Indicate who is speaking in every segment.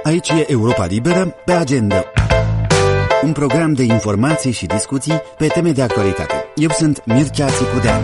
Speaker 1: Aici e Europa Liberă pe agenda. Un program de informații și discuții pe teme de actualitate. Eu sunt Mircea Țicudean.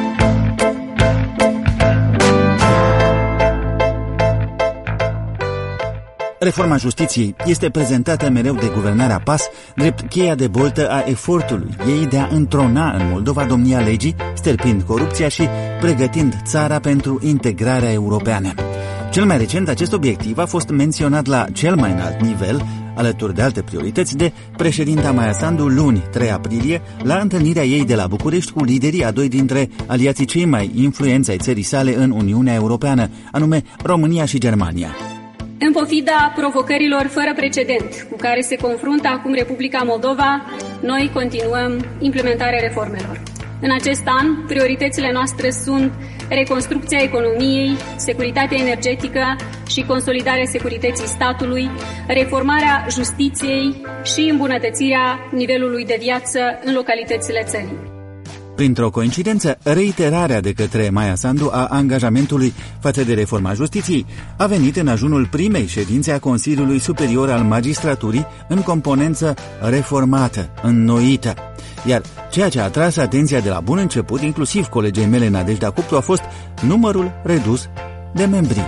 Speaker 1: Reforma justiției este prezentată mereu de guvernarea PAS drept cheia de boltă a efortului ei de a întrona în Moldova domnia legii, stârpind corupția și pregătind țara pentru integrarea europeană. Cel mai recent, acest obiectiv a fost menționat la cel mai înalt nivel, alături de alte priorități, de președinta Maia Sandu luni, 3 aprilie, la întâlnirea ei de la București cu liderii a doi dintre aliații cei mai influenți ai țării sale în Uniunea Europeană, anume România și Germania.
Speaker 2: În pofida provocărilor fără precedent cu care se confruntă acum Republica Moldova, noi continuăm implementarea reformelor. În acest an, prioritățile noastre sunt reconstrucția economiei, securitatea energetică și consolidarea securității statului, reformarea justiției și îmbunătățirea nivelului de viață în localitățile țării.
Speaker 1: Printr-o coincidență, reiterarea de către Maia Sandu a angajamentului față de reforma justiției a venit în ajunul primei ședințe a Consiliului Superior al Magistraturii în componență reformată, înnoită. Iar ceea ce a atras atenția de la bun început, inclusiv colegei mele Nadejda Cuptu, a fost numărul redus de membri.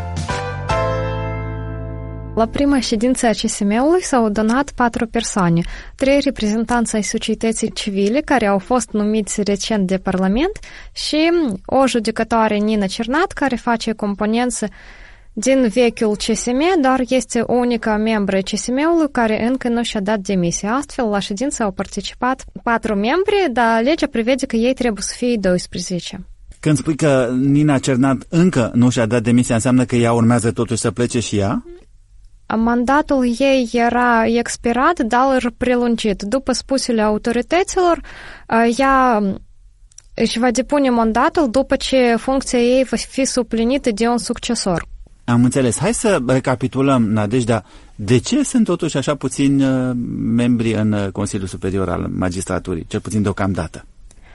Speaker 3: La prima ședință a CSM-ului s-au donat 4 persoane, 3 reprezentanți ai societății civile care au fost numiți recent de Parlament și o judecătoare Nina Cernat care face componență din vechiul CSM, dar este unica membră CSM-ului care încă nu și-a dat demisia. Astfel, la ședință au participat 4 membri, dar legea prevede că ei trebuie să fie 12.
Speaker 1: Când spui că Nina Cernat încă nu și-a dat demisia, înseamnă că ea urmează totuși să plece și ea?
Speaker 3: Mandatul ei era expirat, dar prelungit. După spusele autorităților, ea își va depune mandatul după ce funcția ei va fi suplinită de un succesor.
Speaker 1: Am înțeles. Hai să recapitulăm, Nadejda. De ce sunt totuși așa puțini membri în Consiliul Superior al Magistraturii, cel puțin deocamdată?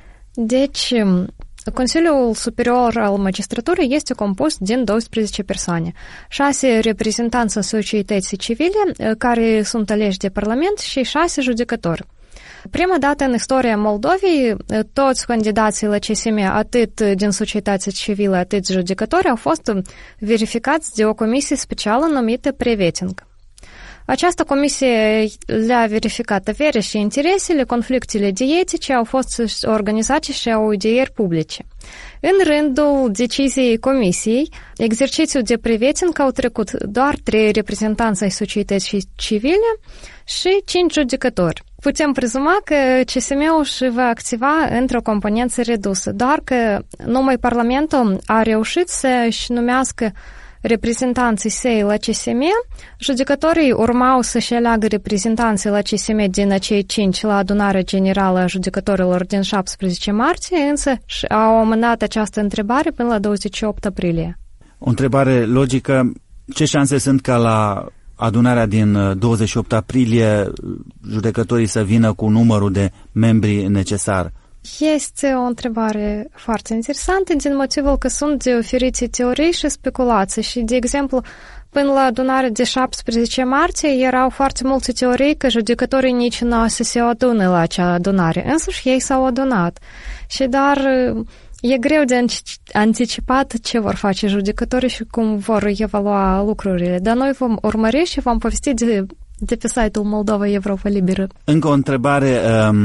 Speaker 3: Deci, Consiliul Superior al Magistraturii este compus din 12 persoane, 6 reprezentanți în societății civile, care sunt aleși de Parlament, și 6 judecători. Prima dată în istoria Moldovei, toți candidații la CSM, atât din societatea civilă, atât judecători, au fost verificați de o comisie specială numită Preveting. Această comisie le-a verificat averea și interesele, conflictele de etice, au fost organizate și audieri publice. În rândul deciziei comisiei, exercițiul de preveting au trecut doar 3 reprezentanți ai societății civile și 5 judecători. Putem prezuma că CSM-ul își va activa într-o componență redusă, doar că numai Parlamentul a reușit să-și numească reprezentanții săi la CSM, judecătorii urmau să-și aleagă reprezentanții la CSM din acei 5 la adunarea generală a judecătorilor din 17 martie, însă au amânat această întrebare până la 28 aprilie.
Speaker 1: O întrebare logică, ce șanse sunt ca la adunarea din 28 aprilie judecătorii să vină cu numărul de membri necesar?
Speaker 3: Este o întrebare foarte interesantă din motivul că sunt de oferite teorii și speculații și, de exemplu, până la adunarea de 17 martie erau foarte multe teorii că judecătorii nici nu să se adune la acea adunare, însuși ei s-au adunat. Și dar e greu de anticipat ce vor face judecătorii și cum vor evalua lucrurile, dar noi vom urmări și vom povesti de pe site-ul Moldova Europa Liberă.
Speaker 1: Încă o întrebare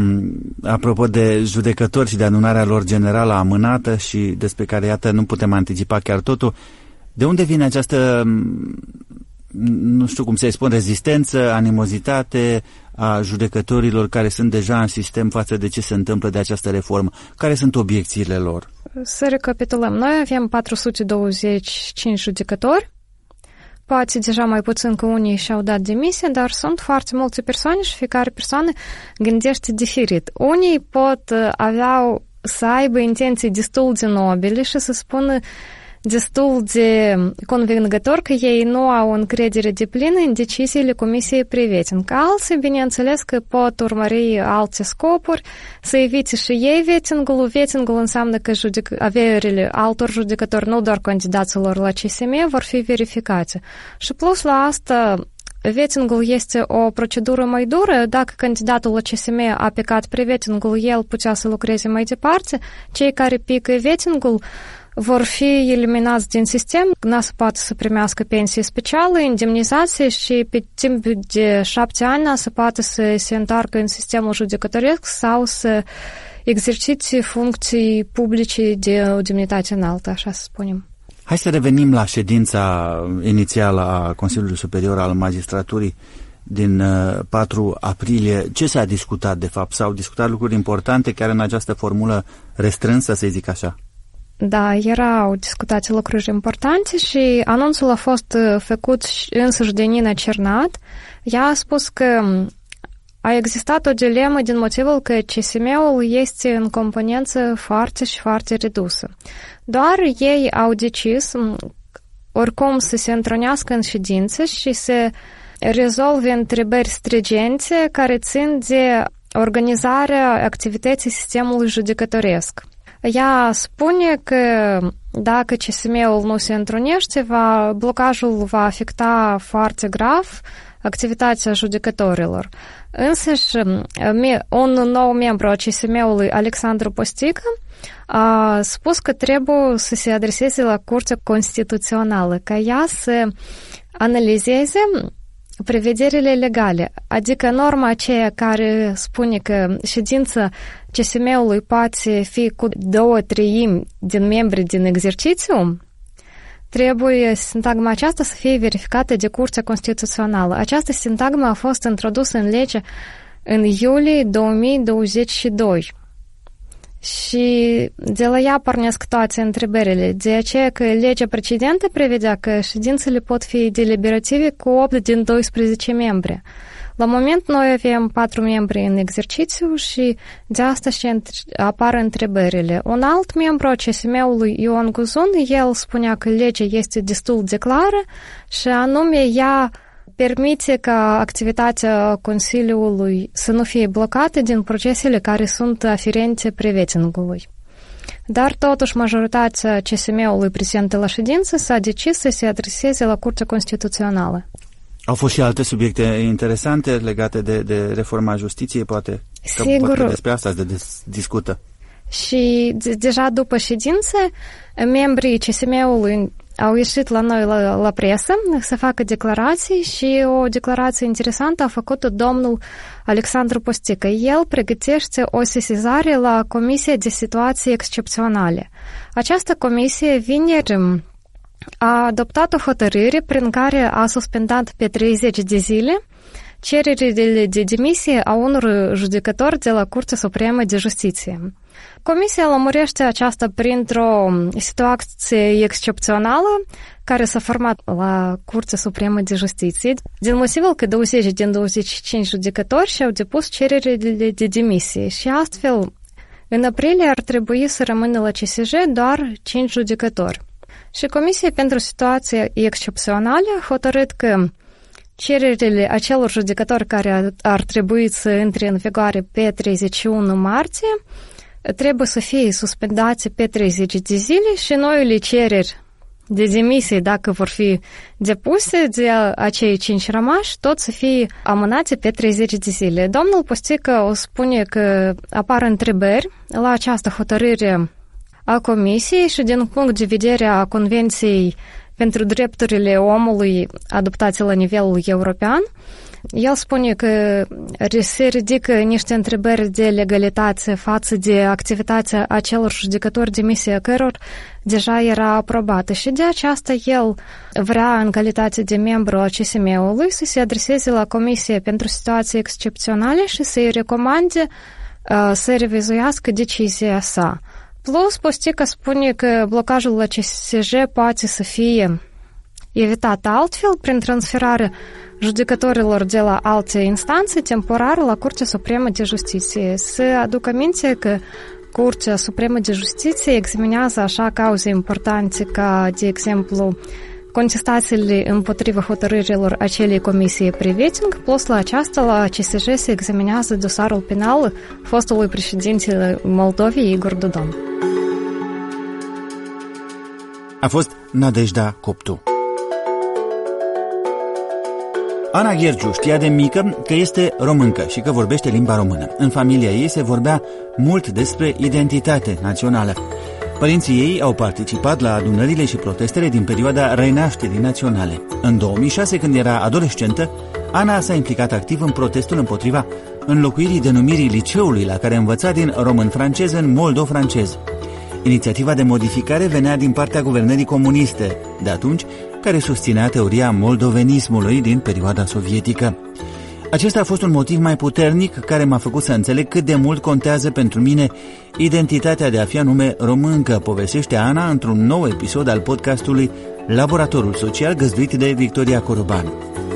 Speaker 1: apropo de judecători și de adunarea lor generală amânată și despre care, iată, nu putem anticipa chiar totul. De unde vine această, nu știu cum să-i spun, rezistență, animozitate a judecătorilor care sunt deja în sistem față de ce se întâmplă de această reformă? Care sunt obiecțiile lor?
Speaker 3: Să recapitulăm. Noi avem 425 judecători. Poate deja mai puțin că unii și-au dat demisia, dar sunt foarte multe persoane și fiecare persoană gândește diferit. Unii pot să aibă intenții destul de nobile și să spună destul de convingător că ei nu au încredere deplină în deciziile Comisiei Preveting. Alții, bineînțeles, că pot urmări alte scopuri, să evite și ei vetingul. Vetingul înseamnă că averile altor judecători, nu doar candidaților la CSM, vor fi verificate. Și plus la asta, Vettingul este o procedură mai dură. Dacă candidatul la CSM a picat pre-vettingul, el putea să lucreze mai departe. Cei care pică vettingul vor fi eliminați din sistem, nu se poate să primească pensie specială, indemnizație și pe timp de 7 ani se poate să se întoarcă în sistemul judecătoresc sau să exercite funcții publice de o demnitate înaltă, așa să spunem.
Speaker 1: Hai să revenim la ședința inițială a Consiliului Superior al Magistraturii din 4 aprilie. Ce s-a discutat, de fapt? S-au discutat lucruri importante chiar în această formulă restrânsă, să zic așa?
Speaker 3: Da, erau discutate lucruri importante și anunțul a fost făcut însăși de Nina Cernat. Ea a spus că a existat o dilemă din motivul că CSM-ul este în componență foarte și foarte redusă. Doar ei au decis oricum să se întrunească în ședință și să rezolve întrebări stringente care țin de organizarea activității sistemului judecătoresc. Ea spune că dacă CSM-ul nu se întrunește, blocajul va afecta foarte grav activitatea judecătorilor. Însăși, un nou membru al CSM-ului, Alexandru Postică, a spus că trebuie să se adreseze la Curtea Constituțională, ca ea să analizeze prevederile legale, adică norma aceea care spune că ședința CSM-ului poate fi cu 2/3 din membri din exercițiu, trebuie sintagma aceasta să fie verificată de Curtea Constituțională. Această sintagmă a fost introdusă în lege în iulie 2022 și de la ea pornesc toate întrebările, de aceea că legea precedentă prevedea că ședințele pot fi deliberative cu 8 din 12 membri. La moment noi avem 4 membri în exercițiu și de asta și apar întrebările. Un alt membru a CSM-ului, Ion Guzun, el spunea că legea este destul de clară și anume ea permite ca activitatea Consiliului să nu fie blocată din procesele care sunt aferente pre-vettingului. Dar totuși majoritatea CSM-ului prezentă la ședință s-a decis să se adreseze la Curtea Constituțională.
Speaker 1: Au fost și alte subiecte interesante legate de reforma justiției, poate?
Speaker 3: Sigur.
Speaker 1: Poate despre asta se discută.
Speaker 3: Și deja după ședință, membrii CSM-ului au ieșit la noi la presă să facă declarații și o declarație interesantă a făcut domnul Alexandru Postică. El pregătește o sesizare la Comisia de Situații Excepționale. Această comisie vineri a adoptat o hotărâre prin care a suspendat pe 30 de zile cererile de demisie a unor judecători de la Curtea Supremă de Justiție. Comisia lămurește aceasta printr-o situație excepțională care s-a format la Curtea Supremă de Justiție, din motivul că 20 din 25 judecători și-au depus cererile de demisie și astfel în aprilie ar trebui să rămână la CSJ doar 5 judecători. Și Comisia pentru Situație Excepțională a hotărât că cererile acelor judecători care ar trebui să intre în vigoare pe 31 martie trebuie să fie suspendate pe 30 de zile și noile cereri de demisie, dacă vor fi depuse de acei 5 rămași, tot să fie amânate pe 30 de zile. Domnul Postică o spune că apar întrebări la această hotărâre a Comisiei și din punct de vedere a Convenției pentru drepturile omului adoptate la nivelul european. El spune că se ridică niște întrebări de legalitate față de activitatea acelor judecători demisia căror deja era aprobată și de aceasta el vrea în calitate de membru al CSM-ului să se adreseze la Comisia pentru Situații Excepționale și să-i recomande să revizuiască decizia sa. Plus, Postică spune că blocajul la CSJ poate să fie evitat altfel prin transferarea judecătorilor de la alte instanțe temporar la Curtea Supremă de Justiție. Să aduc aminte că Curtea Supremă de Justiție examinează așa cauze importante ca, de exemplu, contestațiile împotriva hotărârilor acelei comisii pre-vetting, plus la aceasta, la CSJ se examinează dosarul penal fostului președinte Moldovei, Igor Dodon.
Speaker 1: A fost Nadejda Coptu. Ana Ghergiu știa de mică că este româncă și că vorbește limba română. În familia ei se vorbea mult despre identitate națională. Părinții ei au participat la adunările și protestele din perioada renașterii naționale. În 2006, când era adolescentă, Ana s-a implicat activ în protestul împotriva înlocuirii denumirii liceului la care învăța din român-francez în moldo-francez. Inițiativa de modificare venea din partea guvernării comuniste de atunci, care susținea teoria moldovenismului din perioada sovietică. Acesta a fost un motiv mai puternic care m-a făcut să înțeleg cât de mult contează pentru mine identitatea de a fi anume româncă, povestește Ana într-un nou episod al podcastului Laboratorul Social, găzduit de Victoria Coroban.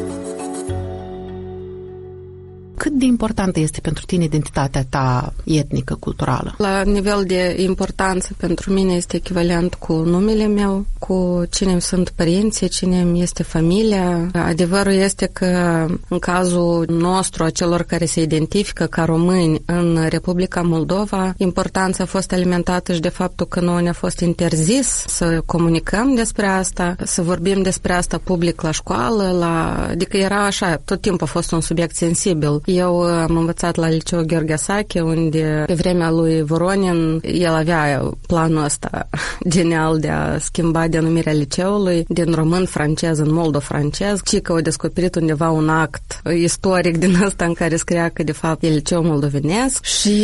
Speaker 4: Cât de importantă este pentru tine identitatea ta etnică, culturală?
Speaker 5: La nivel de importanță, pentru mine este echivalent cu numele meu, cu cine sunt părinții, cine este familia. Adevărul este că în cazul nostru, a celor care se identifică ca români în Republica Moldova, importanța a fost alimentată și de faptul că nouă ne-a fost interzis să comunicăm despre asta, să vorbim despre asta public la școală, adică era așa, tot timpul a fost un subiect sensibil. Eu am învățat la liceu Gheorghe Sache, unde pe vremea lui Voronin el avea planul ăsta genial de a schimba denumirea liceului din român-francez în moldo-francez, și că au descoperit undeva un act istoric din ăsta în care scria că de fapt e liceu moldovenesc. Și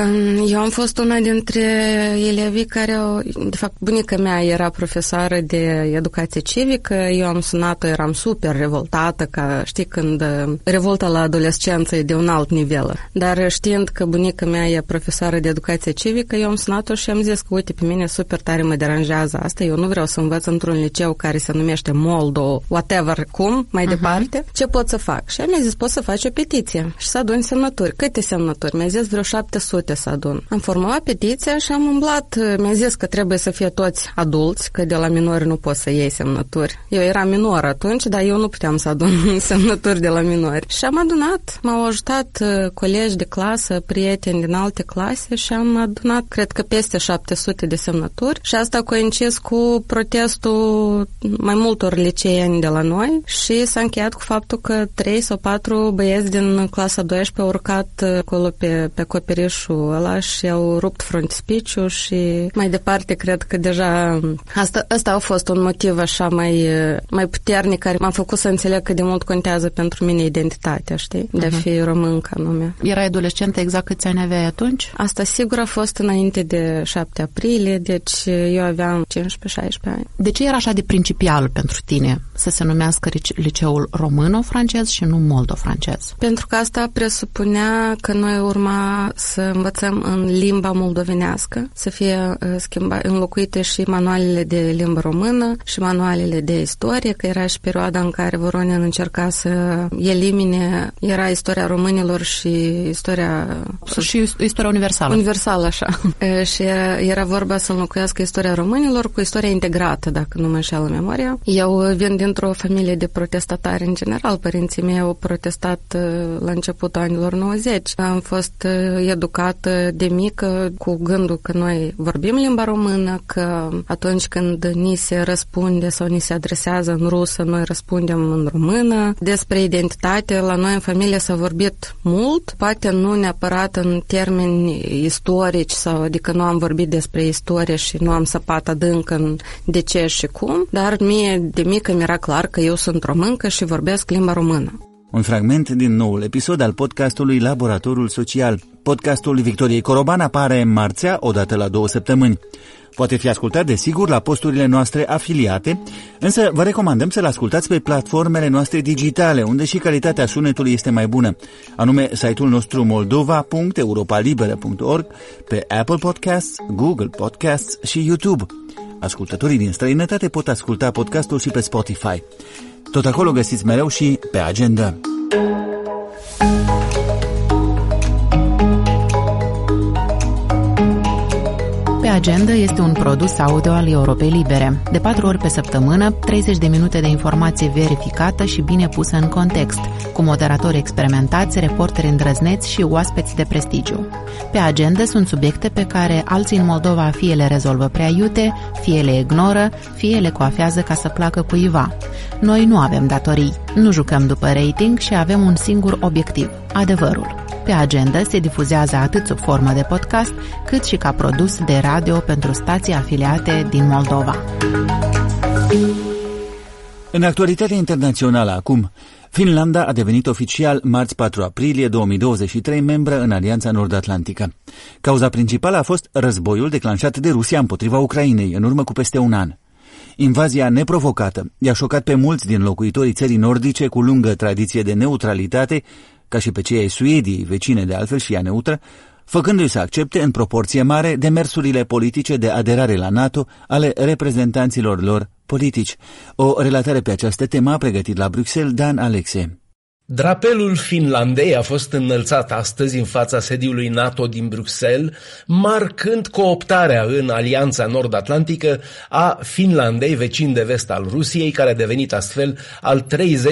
Speaker 5: eu am fost una dintre elevii care de fapt bunica mea era profesoară de educație civică, eu am sunat-o, eram super revoltată, ca știi când revolta la adolescență e de un alt nivel. Dar știind că bunica mea e profesoară de educație civică, eu am sunat-o și am zis că uite, pe mine super tare mă deranjează asta, eu nu vreau să învăț într-un liceu care se numește Moldo, whatever, cum, mai departe, ce pot să fac? Și mi-a zis, poți să faci o petiție și să aduni semnături. Câte semnături? Mi-a zis vreo 700 să adun. Am formulat petiția și am umblat. Mi-a zis că trebuie să fie toți adulți, că de la minori nu poți să iei semnături. Eu eram minor atunci, dar eu nu puteam să adun semnături de la minori. Și am adunat, m-au ajutat colegi de clasă, prieteni din alte clase și am adunat, cred că peste 700 de semnături și asta a coincis cu protestul mai multor liceeni de la noi și s-a încheiat cu faptul că 3 sau 4 băieți din clasa 12 au urcat acolo pe acoperișul ăla și au rupt frontispiciul și mai departe cred că deja asta a fost un motiv așa mai puternic care m-a făcut să înțeleg cât de mult contează pentru mine identitatea, știi? De a fi româncă anume.
Speaker 4: Erai adolescentă, exact câți ani aveai atunci?
Speaker 5: Asta sigur a fost înainte de 7 aprilie, deci eu aveam 15-16 ani.
Speaker 4: De ce era așa de principial pentru tine să se numească liceul româno-francez și nu moldo-francez?
Speaker 5: Pentru că asta presupunea că noi urma să învățăm în limba moldovenească, să fie înlocuite și manualele de limbă română și manualele de istorie, că era și perioada în care Voronin încerca să elimine, era istoria românilor și istoria
Speaker 4: universală.
Speaker 5: Universală, așa. Și era vorba să înlocuiască istoria românilor cu istoria integrată, dacă nu mă înșeală memoria. Eu vin dintr-o familie de protestatari în general. Părinții mei au protestat la începutul anilor 90. Am fost educată de mică cu gândul că noi vorbim limba română, că atunci când ni se răspunde sau ni se adresează în rusă, noi răspundem în română. Despre identitate, la noi în familie s-a vorbit mult, poate nu neapărat în termeni istorici, adică nu am vorbit despre istorie și nu am săpat adânc în de ce și cum, dar mie de mică mi-era clar că eu sunt româncă și vorbesc limba română.
Speaker 1: Un fragment din noul episod al podcastului Laboratorul Social. Podcastul Victoriei Coroban apare marțea, odată la 2 săptămâni. Poate fi ascultat, desigur, la posturile noastre afiliate, însă vă recomandăm să-l ascultați pe platformele noastre digitale, unde și calitatea sunetului este mai bună, anume site-ul nostru moldova.europalibera.org, pe Apple Podcasts, Google Podcasts și YouTube. Ascultătorii din străinătate pot asculta podcastul și pe Spotify. Tot acolo găsiți mereu și pe agenda.
Speaker 4: Pe agenda este un produs audio al Europei Libere. De 4 ori pe săptămână, 30 de minute de informație verificată și bine pusă în context, cu moderatori experimentați, reporteri îndrăzneți și oaspeți de prestigiu. Pe agenda sunt subiecte pe care alții în Moldova fie le rezolvă prea iute, fie le ignoră, fie le coafează ca să placă cuiva. Noi nu avem datorii, nu jucăm după rating și avem un singur obiectiv, adevărul. Pe agenda se difuzează atât sub formă de podcast, cât și ca produs de radio pentru stații afiliate din Moldova.
Speaker 1: În actualitatea internațională acum, Finlanda a devenit oficial marți 4 aprilie 2023 membră în Alianța Nord-Atlantică. Cauza principală a fost războiul declanșat de Rusia împotriva Ucrainei în urmă cu peste un an. Invazia neprovocată i-a șocat pe mulți din locuitorii țării nordice cu lungă tradiție de neutralitate, ca și pe cei ai Suediei, vecine de altfel și ea neutră, făcându-i să accepte în proporție mare demersurile politice de aderare la NATO ale reprezentanților lor politici. O relatare pe această temă a pregătit la Bruxelles Dan Alexe.
Speaker 6: Drapelul Finlandei a fost înălțat astăzi în fața sediului NATO din Bruxelles, marcând cooptarea în Alianța Nord-Atlantică a Finlandei, vecin de vest al Rusiei, care a devenit astfel al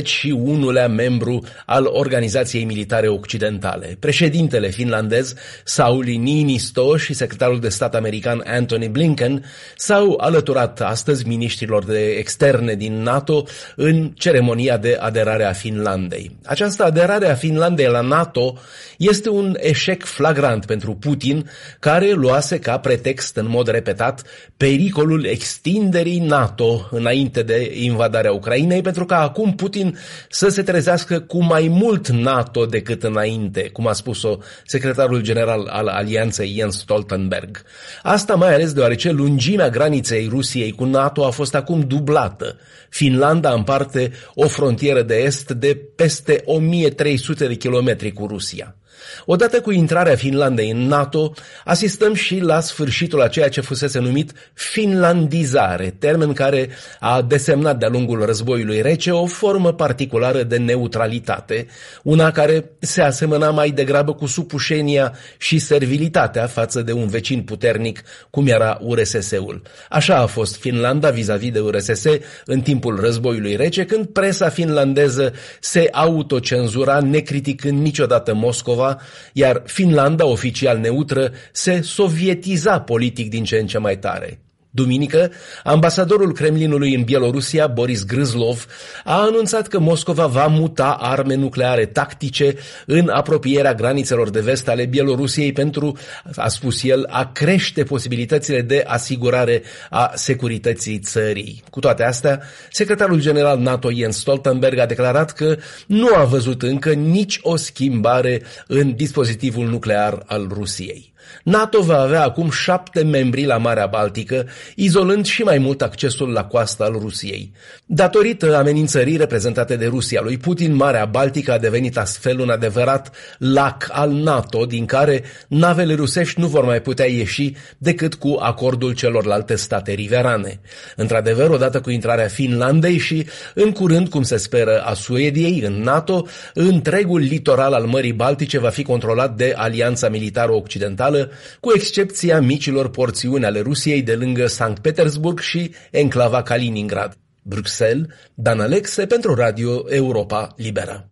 Speaker 6: 31-lea membru al Organizației Militare Occidentale. Președintele finlandez, Sauli Niinisto, și secretarul de stat american Antony Blinken s-au alăturat astăzi miniștrilor de externe din NATO în ceremonia de aderare a Finlandei. Această aderare a Finlandei la NATO este un eșec flagrant pentru Putin, care luase ca pretext în mod repetat pericolul extinderii NATO înainte de invadarea Ucrainei, pentru ca acum Putin să se trezească cu mai mult NATO decât înainte, cum a spus-o secretarul general al Alianței Jens Stoltenberg. Asta mai ales deoarece lungimea graniței Rusiei cu NATO a fost acum dublată. Finlanda împarte o frontieră de est de peste 1300 de kilometri cu Rusia. Odată cu intrarea Finlandei în NATO, asistăm și la sfârșitul a ceea ce fusese numit finlandizare, termen care a desemnat de-a lungul războiului rece o formă particulară de neutralitate, una care se asemăna mai degrabă cu supușenia și servilitatea față de un vecin puternic, cum era URSS-ul. Așa a fost Finlanda vis-a-vis de URSS în timpul războiului rece, când presa finlandeză se autocenzura, necriticând niciodată Moscova, iar Finlanda, oficial neutră, se sovietiza politic din ce în ce mai tare. Duminică, ambasadorul Kremlinului în Bielorusia, Boris Gryzlov, a anunțat că Moscova va muta arme nucleare tactice în apropierea granițelor de vest ale Bielorusiei pentru, a spus el, a crește posibilitățile de asigurare a securității țării. Cu toate astea, secretarul general NATO Jens Stoltenberg a declarat că nu a văzut încă nici o schimbare în dispozitivul nuclear al Rusiei. NATO va avea acum 7 membri la Marea Baltică, izolând și mai mult accesul la coasta al Rusiei. Datorită amenințării reprezentate de Rusia lui Putin, Marea Baltică a devenit astfel un adevărat lac al NATO, din care navele rusești nu vor mai putea ieși decât cu acordul celorlalte state riverane. Într-adevăr, odată cu intrarea Finlandei și, în curând, cum se speră, a Suediei în NATO, întregul litoral al Mării Baltice va fi controlat de Alianța Militară Occidentală, cu excepția micilor porțiuni ale Rusiei de lângă Sankt Petersburg și enclava Kaliningrad. Bruxelles, Dan Alexe pentru Radio Europa Liberă.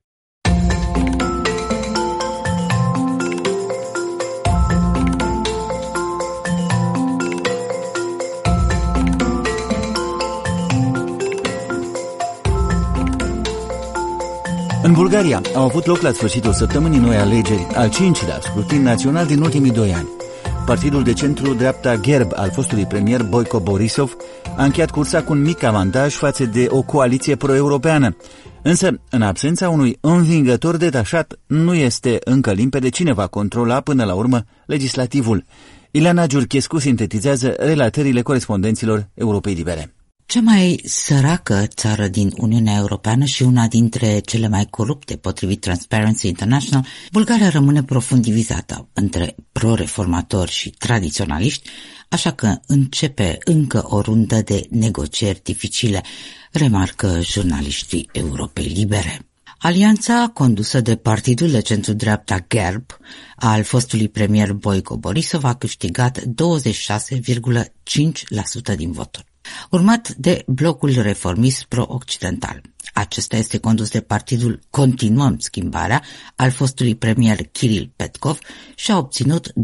Speaker 1: În Bulgaria au avut loc la sfârșitul săptămânii noi alegeri, al 5-lea scrutin național din ultimii 2 ani. Partidul de centru-dreapta Gerb al fostului premier Boico Borisov a încheiat cursa cu un mic avantaj față de o coaliție pro-europeană. Însă, în absența unui învingător detașat, nu este încă limpede cine va controla până la urmă legislativul. Ileana Giurchescu sintetizează relatările corespondenților Europei Libere.
Speaker 7: Cea mai săracă țară din Uniunea Europeană și una dintre cele mai corupte, potrivit Transparency International, Bulgaria rămâne profund divizată între pro-reformatori și tradiționaliști, așa că începe încă o rundă de negocieri dificile, remarcă jurnaliștii Europei Libere. Alianța condusă de partidul de centru-dreapta GERB al fostului premier Boico Borisov a câștigat 26,5% din voturi, urmat de blocul reformist pro-occidental. Acesta este condus de partidul Continuăm Schimbarea al fostului premier Kiril Petkov și a obținut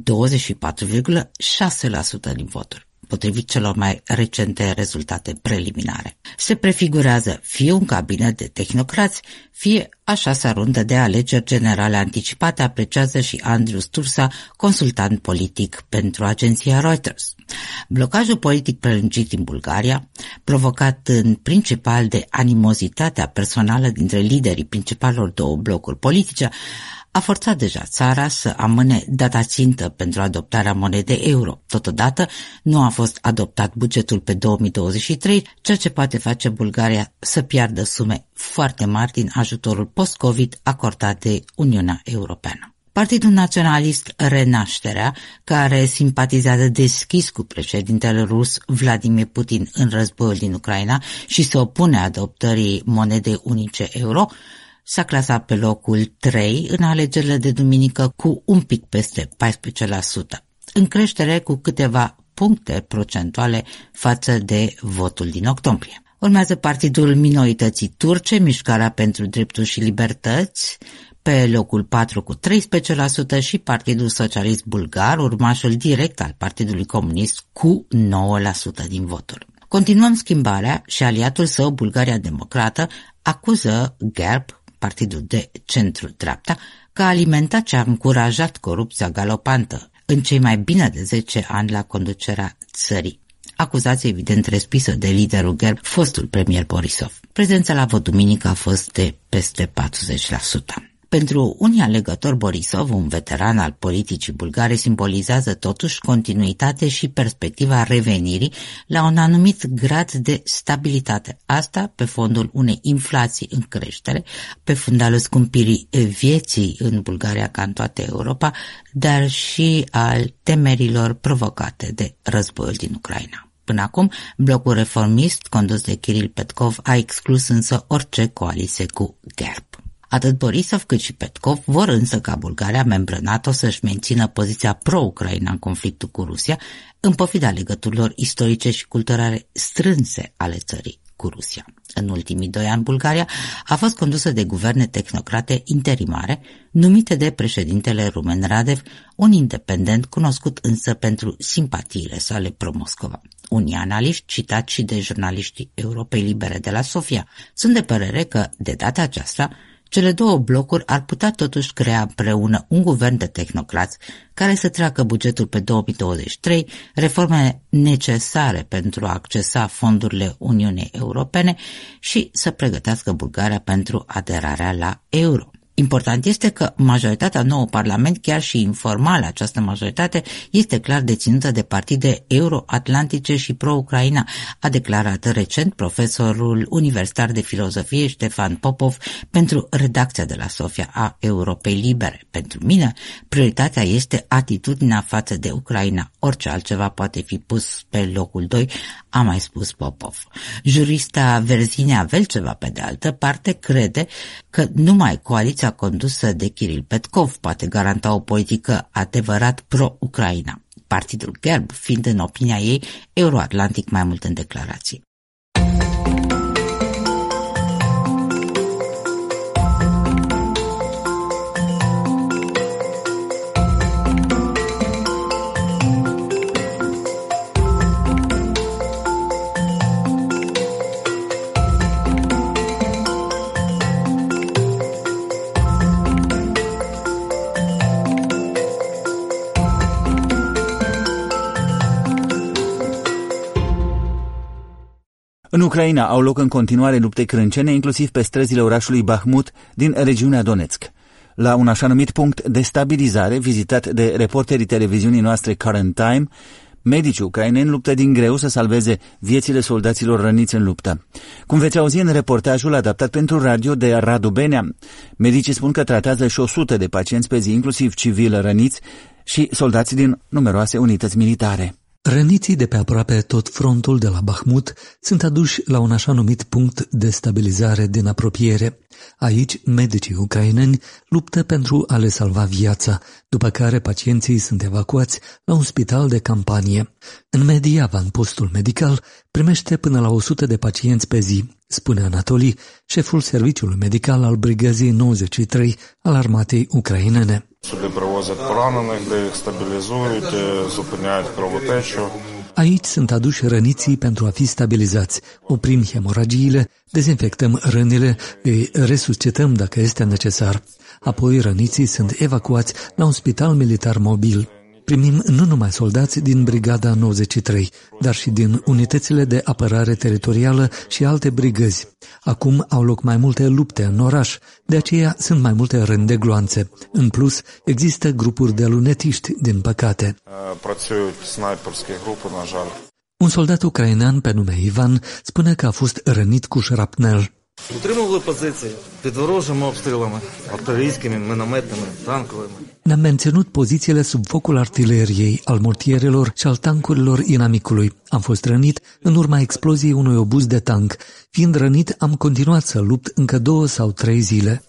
Speaker 7: 24,6% din voturi, potrivit celor mai recente rezultate preliminare. Se prefigurează fie un cabinet de tehnocrați, fie a 6-a rundă de alegeri generale anticipate, apreciază și Andrius Tursa, consultant politic pentru agenția Reuters. Blocajul politic prelungit din Bulgaria, provocat în principal de animozitatea personală dintre liderii principalelor două blocuri politice, a forțat deja țara să amâne data țintă pentru adoptarea monedei euro. Totodată, nu a fost adoptat bugetul pe 2023, ceea ce poate face Bulgaria să piardă sume foarte mari din ajutorul post-Covid acordat de Uniunea Europeană. Partidul naționalist Renașterea, care simpatizează deschis cu președintele rus Vladimir Putin în războiul din Ucraina și se opune adoptării monedei unice euro, s-a clasat pe locul 3 în alegerile de duminică cu un pic peste 14%, în creștere cu câteva puncte procentuale față de votul din octombrie. Urmează partidul minorității turce, Mișcarea pentru Drepturi și Libertăți, pe locul 4 cu 13% și Partidul Socialist Bulgar, urmașul direct al Partidului Comunist, cu 9% din voturi. Continuăm Schimbarea și aliatul său, Bulgaria Democrată, acuză GERB, partidul de centru-dreapta, că a alimentat și a încurajat corupția galopantă în cei mai bine de 10 ani la conducerea țării. Acuzație evident respinsă de liderul GERB, fostul premier Borisov. Prezența la vot duminică a fost de peste 40%. Pentru unii alegători, Borisov, un veteran al politicii bulgare, simbolizează totuși continuitate și perspectiva revenirii la un anumit grad de stabilitate. Asta pe fondul unei inflații în creștere, pe fundalul scumpirii vieții în Bulgaria ca în toată Europa, dar și al temerilor provocate de războiul din Ucraina. Până acum, blocul reformist, condus de Kiril Petkov, a exclus însă orice coaliție cu GERB. Atât Borisov cât și Petkov vor însă ca Bulgaria, membră NATO, să-și mențină poziția pro-Ucraina în conflictul cu Rusia, în pofida legăturilor istorice și culturale strânse ale țării cu Rusia. În ultimii 2 ani, Bulgaria a fost condusă de guverne tehnocrate interimare, numite de președintele Rumen Radev, un independent cunoscut însă pentru simpatiile sale pro-Moscova. Unii analiști, citați și de jurnaliștii Europei Libere de la Sofia, sunt de părere că, de data aceasta, cele două blocuri ar putea totuși crea împreună un guvern de tehnocrați care să treacă bugetul pe 2023, reformele necesare pentru a accesa fondurile Uniunii Europene și să pregătească Bulgaria pentru aderarea la euro. Important este că majoritatea nou Parlament, chiar și informal această majoritate, este clar deținută de partide euroatlantice și pro-Ucraina, a declarat recent profesorul universitar de filozofie Ștefan Popov pentru redacția de la Sofia a Europei Libere. Pentru mine, prioritatea este atitudinea față de Ucraina. Orice altceva poate fi pus pe locul 2, a mai spus Popov. Jurista Verzinia Velceva, pe de altă parte, crede că numai coaliția condusă de Kiril Petkov poate garanta o politică adevărat pro-Ucraina, partidul GERB fiind în opinia ei euroatlantic mai mult în declarații.
Speaker 1: În Ucraina au loc în continuare lupte crâncene, inclusiv pe străzile orașului Bahmut din regiunea Donetsk. La un așa numit punct de stabilizare, vizitat de reporterii televiziunii noastre Current Time, medicii ucraineni luptă din greu să salveze viețile soldaților răniți în luptă. Cum veți auzi în reportajul adaptat pentru radio de Radu Benea, medicii spun că tratează și 100 de pacienți pe zi, inclusiv civili răniți și soldați din numeroase unități militare.
Speaker 8: Răniții de pe aproape tot frontul de la Bahmut sunt aduși la un așa numit punct de stabilizare din apropiere. Aici, medicii ucraineni luptă pentru a le salva viața, după care pacienții sunt evacuați la un spital de campanie. În medie, avanpostul medical primește până la 100 de pacienți pe zi, spune Anatolii, șeful serviciului medical al Brigăzii 93 al armatei ucrainene. Aici sunt aduși răniții pentru a fi stabilizați. Oprim hemoragiile, dezinfectăm rănile, îi resuscităm dacă este necesar. Apoi răniții sunt evacuați la un spital militar mobil. Primim nu numai soldați din Brigada 93, dar și din unitățile de apărare teritorială și alte brigăzi. Acum au loc mai multe lupte în oraș, de aceea sunt mai multe rând de gloanțe. În plus, există grupuri de lunetiști, din păcate. Un soldat ucrainean pe nume Ivan spune că a fost rănit cu șrapnel.
Speaker 9: Утримували позиції під ворожими обстрілами, артилерійськими, мінометними, танковими.
Speaker 8: Ne-am menținut pozițiile sub focul artileriei, al mortierelor și al tancurilor inamicului. Am fost rănit în urma exploziei unui obuz de tank. Fiind rănit, am continuat să lupt încă 2 sau 3 zile.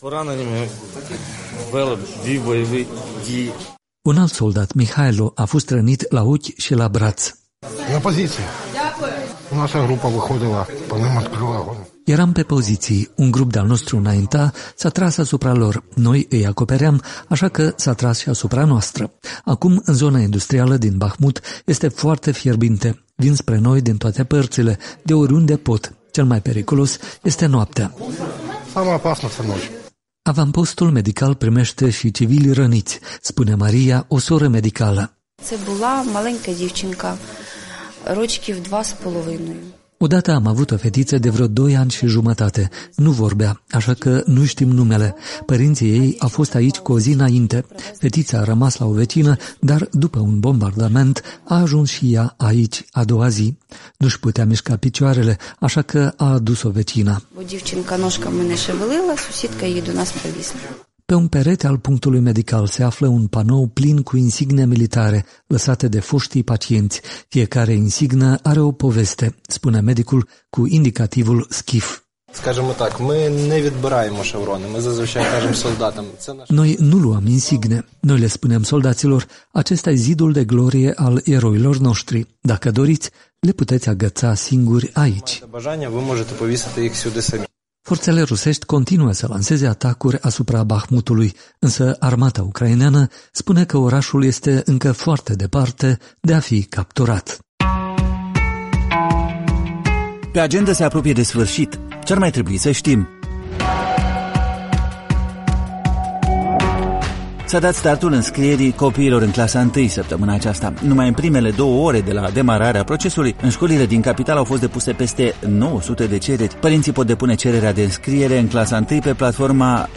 Speaker 8: Un alt soldat, Mihailo, a fost rănit la ochi și la braț.
Speaker 10: La poziție. Naša grupa vychodila, po nim odkryla огонь.
Speaker 8: Eram pe poziții, un grup de-al nostru înainta s-a tras asupra lor, noi îi acopeream, așa că s-a tras și asupra noastră. Acum, în zona industrială din Bahmut, este foarte fierbinte. Vin spre noi din toate părțile, de oriunde pot. Cel mai periculos este noaptea. Avampostul medical primește și civili răniți, spune Maria, o soră medicală.
Speaker 11: Це була маленька дівчинка, рочків 2,5.
Speaker 8: Odată am avut o fetiță de vreo 2 ani și jumătate. Nu vorbea, așa că nu știm numele. Părinții ei au fost aici cu o zi înainte. Fetița a rămas la o vecină, dar după un bombardament a ajuns și ea aici a doua zi. Nu-și putea mișca picioarele, așa că a adus-o vecina.
Speaker 11: Дівчинка ножками не шевелила, сусідка її до нас привізла.
Speaker 8: Pe un perete al punctului medical se află un panou plin cu insigne militare, lăsate de foștii pacienți. Fiecare insignă are o poveste, spune medicul cu indicativul SCIF.
Speaker 12: Скажімо так, ми не відбираємо шеврони, ми зазвичай кажемо солдатам.
Speaker 8: Noi nu luăm insigne, noi le spunem soldaților, acesta e zidul de glorie al eroilor noștri. Dacă doriți, le puteți agăța singuri aici.
Speaker 12: Бажання, ви можете повісити їх сюди самі.
Speaker 8: Forțele rusești continuă să lanseze atacuri asupra Bahmutului, însă armata ucraineană spune că orașul este încă foarte departe de a fi capturat.
Speaker 1: Pe agenda se apropie de sfârșit. Ce ar mai trebui să știm? S-a dat startul înscrierii copiilor în clasa 1 săptămâna aceasta. Numai în primele 2 ore de la demararea procesului, în școlile din capitală au fost depuse peste 900 de cereri. Părinții pot depune cererea de înscriere în clasa 1 pe platforma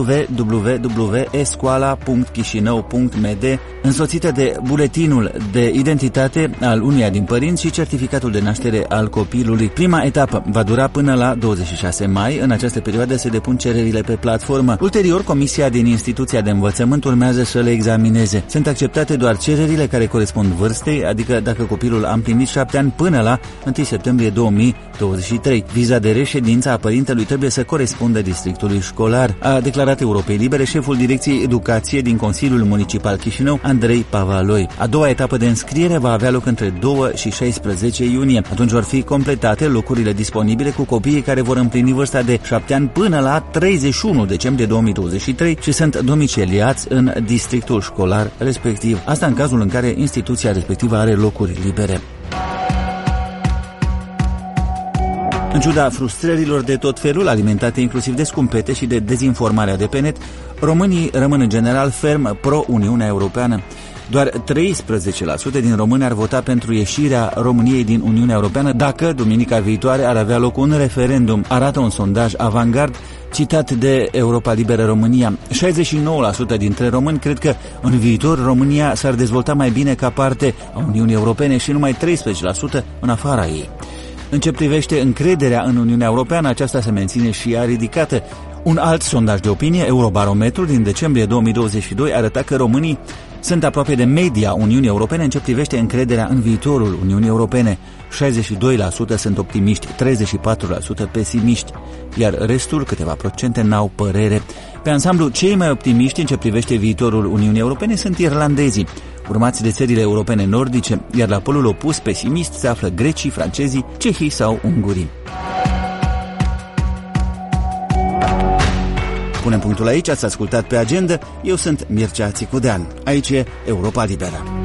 Speaker 1: www.escoala.chisinau.md, însoțită de buletinul de identitate al unuia din părinți și certificatul de naștere al copilului. Prima etapă va dura până la 26 mai. În această perioadă se depun cererile pe platformă. Ulterior, Comisia din instituția de învățământ urmează să le examineze. Sunt acceptate doar cererile care corespund vârstei, adică dacă copilul a împlinit 7 ani până la 1 septembrie 2023. Viza de reședință a părintelui trebuie să corespundă districtului școlar, a declarat Europei Libere șeful Direcției Educație din Consiliul Municipal Chișinău, Andrei Pavaloi. A doua etapă de înscriere va avea loc între 2 și 16 iunie. Atunci vor fi completate locurile disponibile cu copiii care vor împlini vârsta de 7 ani până la 31 decembrie 2023 și sunt domiciliați în districtul școlar respectiv. Asta în cazul în care instituția respectivă are locuri libere. În ciuda frustrărilor de tot felul, alimentate inclusiv de scumpete și de dezinformarea de pe net, românii rămân în general ferm pro-Uniunea Europeană. Doar 13% din români ar vota pentru ieșirea României din Uniunea Europeană dacă duminica viitoare ar avea loc un referendum, arată un sondaj Avangard citat de Europa Liberă România. 69% dintre români cred că în viitor România s-ar dezvolta mai bine ca parte a Uniunii Europene și numai 13% în afara ei. În ce privește încrederea în Uniunea Europeană, aceasta se menține și ea ridicată. Un alt sondaj de opinie, Eurobarometru, din decembrie 2022, arăta că românii sunt aproape de media Uniunii Europene în ce privește încrederea în viitorul Uniunii Europene. 62% sunt optimiști, 34% pesimiști, iar restul, câteva procente, n-au părere. Pe ansamblu, cei mai optimiști în ce privește viitorul Uniunii Europene sunt irlandezii, urmați de țările europene nordice, iar la polul opus, pesimist, se află grecii, francezii, cehii sau ungurii. Punem punctul aici, ați ascultat Pe Agenda, eu sunt Mircea Țicudean. Aici e Europa Liberă.